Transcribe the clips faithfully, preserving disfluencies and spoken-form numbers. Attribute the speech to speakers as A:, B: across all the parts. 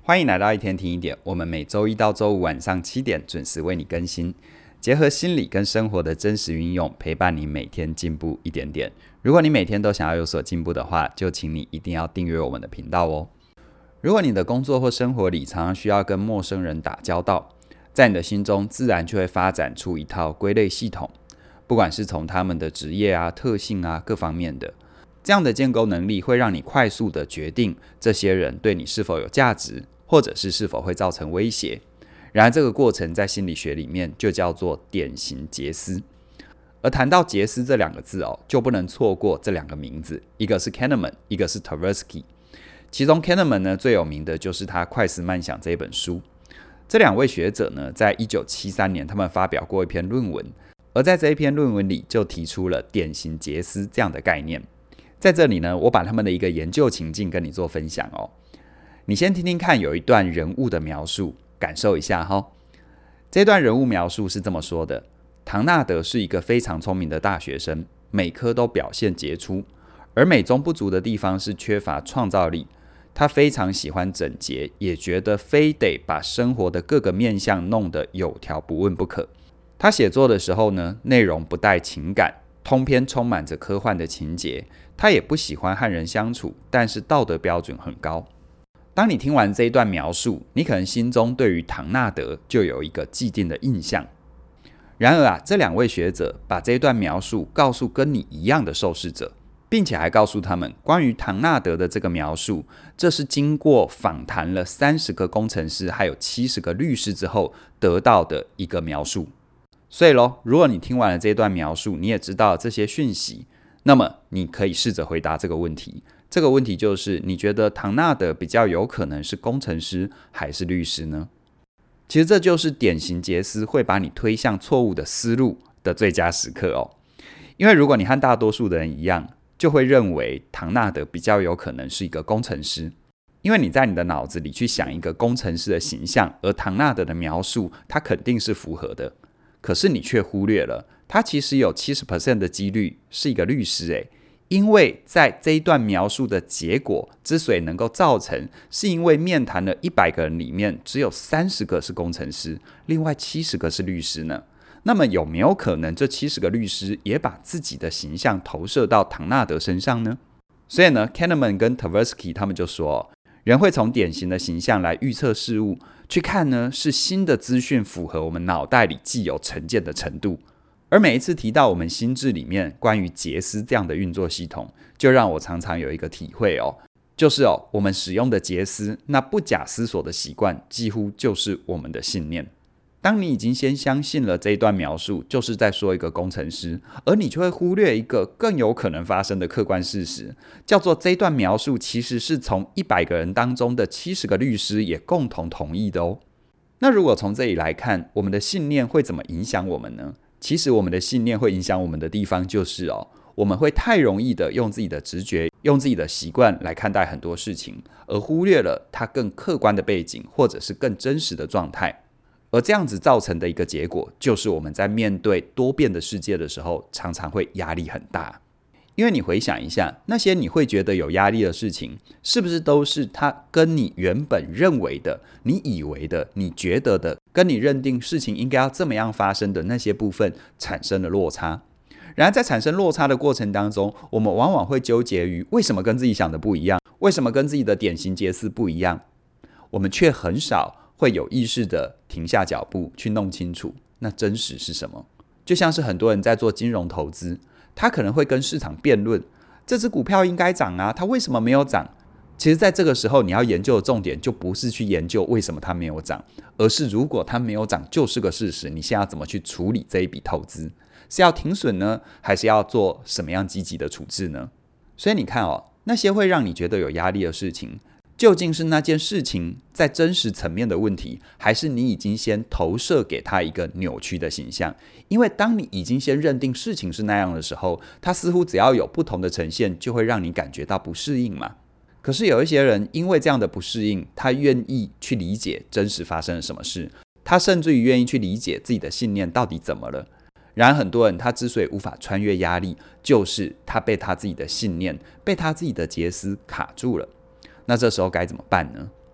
A: 欢迎来到一天听一点，我们每周一到周五晚上七点准时为你更新，结合心理跟生活的真实运用，陪伴你每天进步一点点。如果你每天都想要有所进步的话，就请你一定要订阅我们的频道哦。如果你的工作或生活里常常需要跟陌生人打交道，在你的心中自然就会发展出一套归类系统，不管是从他们的职业啊、特性啊各方面的，这样的建构能力会让你快速的决定这些人对你是否有价值，或者是是否会造成威胁。然而这个过程在心理学里面就叫做典型杰斯。而谈到杰斯这两个字哦，就不能错过这两个名字，一个是 Kahneman， 一个是 Tversky。其中 Kahneman 呢最有名的就是他《快思慢想》这一本书。这两位学者呢，在一九七三年他们发表过一篇论文，而在这一篇论文里就提出了典型杰斯这样的概念。在这里呢，我把他们的一个研究情境跟你做分享哦。你先听听看，有一段人物的描述，感受一下哈。这段人物描述是这么说的：唐纳德是一个非常聪明的大学生，每科都表现杰出，而美中不足的地方是缺乏创造力。他非常喜欢整洁，也觉得非得把生活的各个面向弄得有条不紊不可。他写作的时候呢，内容不带情感，通篇充满着科幻的情节。他也不喜欢和人相处，但是道德标准很高。当你听完这一段描述，你可能心中对于唐纳德就有一个既定的印象。然而啊，这两位学者把这一段描述告诉跟你一样的受试者，并且还告诉他们关于唐纳德的这个描述，这是经过访谈了三十个工程师还有七十个律师之后得到的一个描述。所以咯，如果你听完了这段描述，你也知道这些讯息，那么你可以试着回答这个问题。这个问题就是，你觉得唐纳德比较有可能是工程师还是律师呢？其实这就是典型杰斯会把你推向错误的思路的最佳时刻哦。因为如果你和大多数的人一样，就会认为唐纳德比较有可能是一个工程师，因为你在你的脑子里去想一个工程师的形象，而唐纳德的描述它肯定是符合的。可是你却忽略了，他其实有 百分之七十 的几率是一个律师诶，因为在这一段描述的结果之所以能够造成，是因为面谈了一百个人里面只有三十个是工程师，另外七十个是律师呢。那么有没有可能这七十个律师也把自己的形象投射到唐纳德身上呢？所以呢 Kahneman 跟 Tversky 他们就说，人会从典型的形象来预测事物，去看呢是新的资讯符合我们脑袋里既有成见的程度。而每一次提到我们心智里面关于杰斯这样的运作系统，就让我常常有一个体会哦，就是哦，我们使用的杰斯，那不假思索的习惯，几乎就是我们的信念。当你已经先相信了这一段描述就是在说一个工程师，而你就会忽略一个更有可能发生的客观事实，叫做这一段描述其实是从一百个人当中的七十个律师也共同同意的哦。那如果从这里来看，我们的信念会怎么影响我们呢？其实我们的信念会影响我们的地方就是哦，我们会太容易的用自己的直觉，用自己的习惯来看待很多事情，而忽略了它更客观的背景，或者是更真实的状态。而这样子造成的一个结果，就是我们在面对多变的世界的时候，常常会压力很大。因为你回想一下，那些你会觉得有压力的事情，是不是都是它跟你原本认为的、你以为的、你觉得的，跟你认定事情应该要这么样发生的那些部分产生了落差？然而在产生落差的过程当中，我们往往会纠结于为什么跟自己想的不一样，为什么跟自己的典型杰斯不一样，我们却很少会有意识的停下脚步去弄清楚那真实是什么。就像是很多人在做金融投资，他可能会跟市场辩论，这只股票应该涨啊，它为什么没有涨？其实在这个时候你要研究的重点就不是去研究为什么它没有涨，而是如果它没有涨就是个事实，你现在要怎么去处理这一笔投资？是要停损呢，还是要做什么样积极的处置呢？所以你看哦，那些会让你觉得有压力的事情，究竟是那件事情在真实层面的问题，还是你已经先投射给它一个扭曲的形象？因为当你已经先认定事情是那样的时候，它似乎只要有不同的呈现，就会让你感觉到不适应嘛。可是有一些人因为这样的不适应，他愿意去理解真实发生了什么事，他甚至于愿意去理解自己的信念到底怎么了。然而很多人他之所以无法穿越压力，就是他被他自己的信念，被他自己的杰斯卡住了。那这时候该怎么办呢？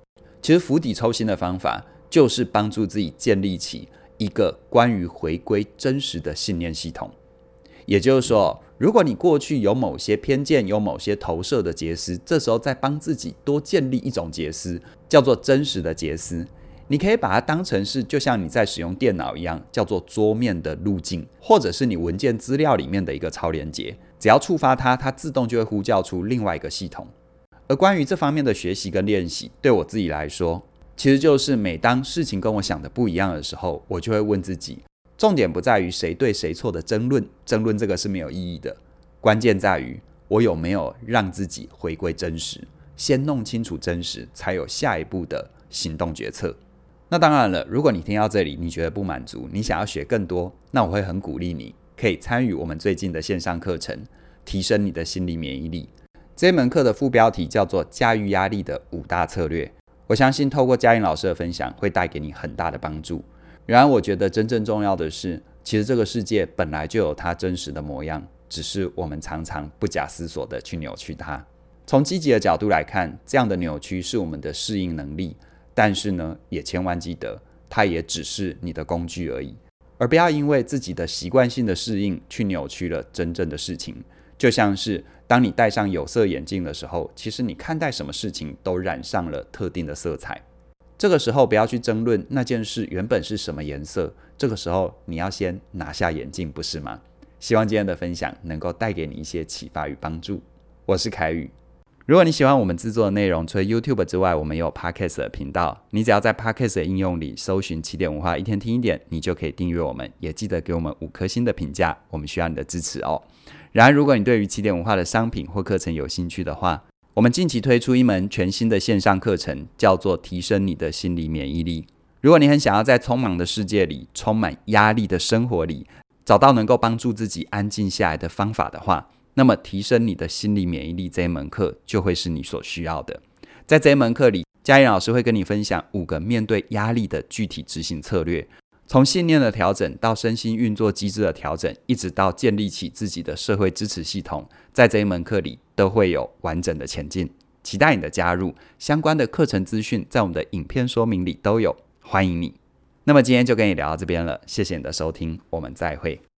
A: 其实釜底抽薪的方法就是帮助自己建立起一个关于回归真实的信念系统。也就是说，如果你过去有某些偏见，有某些投射的结思，这时候再帮自己多建立一种结思，叫做真实的结思。你可以把它当成是就像你在使用电脑一样，叫做桌面的路径，或者是你文件资料里面的一个超连结，只要触发它，它自动就会呼叫出另外一个系统。而关于这方面的学习跟练习，对我自己来说，其实就是每当事情跟我想的不一样的时候，我就会问自己，重点不在于谁对谁错的争论，争论这个是没有意义的，关键在于我有没有让自己回归真实，先弄清楚真实，才有下一步的行动决策。那当然了，如果你听到这里你觉得不满足，你想要学更多，那我会很鼓励你可以参与我们最近的线上课程，提升你的心理免疫力。这门课的副标题叫做驾驭压力的五大策略，我相信透过嘉颖老师的分享会带给你很大的帮助。然而我觉得真正重要的是，其实这个世界本来就有它真实的模样，只是我们常常不假思索的去扭曲它。从积极的角度来看，这样的扭曲是我们的适应能力，但是呢，也千万记得，它也只是你的工具而已，而不要因为自己的习惯性的适应去扭曲了真正的事情。就像是当你戴上有色眼镜的时候，其实你看待什么事情都染上了特定的色彩。这个时候不要去争论那件事原本是什么颜色，这个时候你要先拿下眼镜，不是吗？希望今天的分享能够带给你一些启发与帮助。我是凯宇。如果你喜欢我们制作的内容，除了 YouTube 之外，我们也有 Podcast 的频道，你只要在 Podcast 的应用里搜寻起点文化一天听一点，你就可以订阅我们，也记得给我们五颗星的评价，我们需要你的支持哦。然而如果你对于起点文化的商品或课程有兴趣的话，我们近期推出一门全新的线上课程，叫做提升你的心理免疫力。如果你很想要在匆忙的世界里，充满压力的生活里，找到能够帮助自己安静下来的方法的话，那么提升你的心理免疫力这一门课就会是你所需要的。在这一门课里，嘉颖老师会跟你分享五个面对压力的具体执行策略，从信念的调整到身心运作机制的调整，一直到建立起自己的社会支持系统，在这一门课里都会有完整的前进。期待你的加入，相关的课程资讯在我们的影片说明里都有，欢迎你。那么今天就跟你聊到这边了，谢谢你的收听，我们再会。